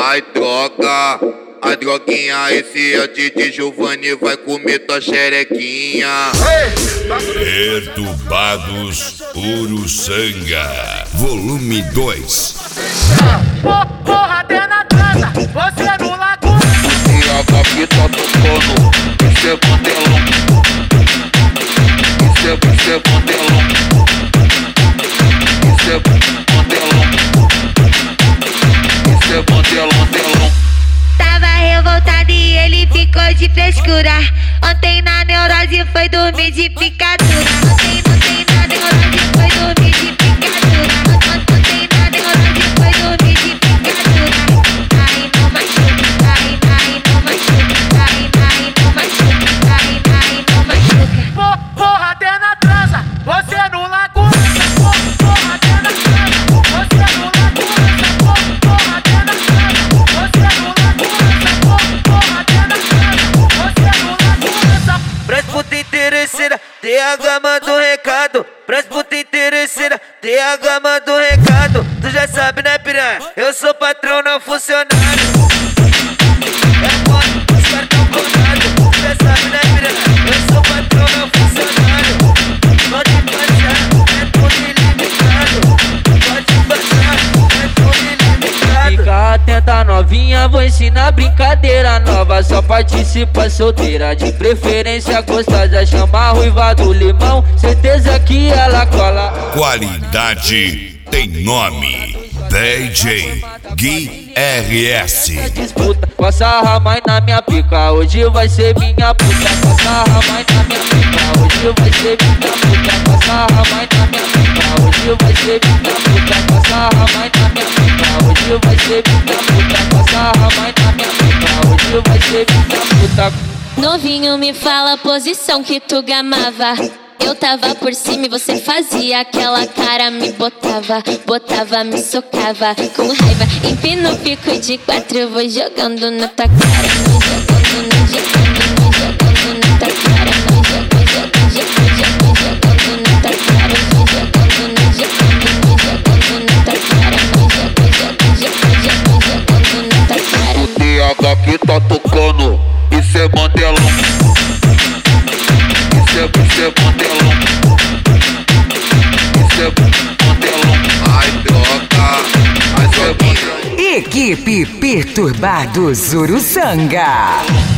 Ai droga, a droguinha, esse é o DJ Giovanni, vai comer tua xerequinha. Perturbados Uruçanga, volume 2. Porra, até na transa, você no Laguna. E a Gabi tá tocando, isso é bandelão. Isso é bandelão. Isso é bandelão. Isso é bandelão. Tava revoltado e ele ficou de frescura. Ontem na neurose foi dormir de picadura. Ontem na neurose foi dormir de picadura. Ontem na neurose foi dormir de picadura. Ai, não machuca, ai, não machuca, ai, não machuca, ai, não machuca. Porra, até na transa, você no Laguna. Porra, até na transa, você no Laguna. Porra, até na transa, você no Laguna. Porra, até na transa, você no Laguna. Pras puta interesseira, TH manda um recado. Pras puta interesseira, TH manda um recado. Tu já sabe, né, piranha? Eu sou patrão, não funcionário. É foda, os caras tão conados. Tu já sabe, né, piranha? Eu sou patrão, não funcionário. Pode passar, é tudo ilimitado. Pode passar, é tudo ilimitado. Fica atenta, novinha, vou ensinar brincadeira nova. Só participa solteira, de preferência gostosa. Chama a ruiva do limão, certeza que ela cola. Qualidade tem nome, DJ Gui RS. Disputa, passa a mãe na minha pica, hoje vai ser minha puta. Passa a mãe na minha pica, hoje vai ser minha puta. Passa a mãe na minha pica, hoje vai ser minha puta. Passa a mãe na minha pica, hoje vai ser minha puta. Passa a mãe na minha pica, hoje vai ser minha puta. Novinho, me fala a posição que tu gamava. Eu tava por cima e você fazia aquela cara, me botava, me socava com raiva. Empina o pico de 4, vou jogando na tua cara. Vou jogando na tua cara. Vou jogando na tua cara. Vou jogando na tua cara. O TH que tá tocando, isso é bandelão. Isso é bandelão. Isso é bandelão. Ai droga, ai droguinha. Equipe Perturbados Uruçanga.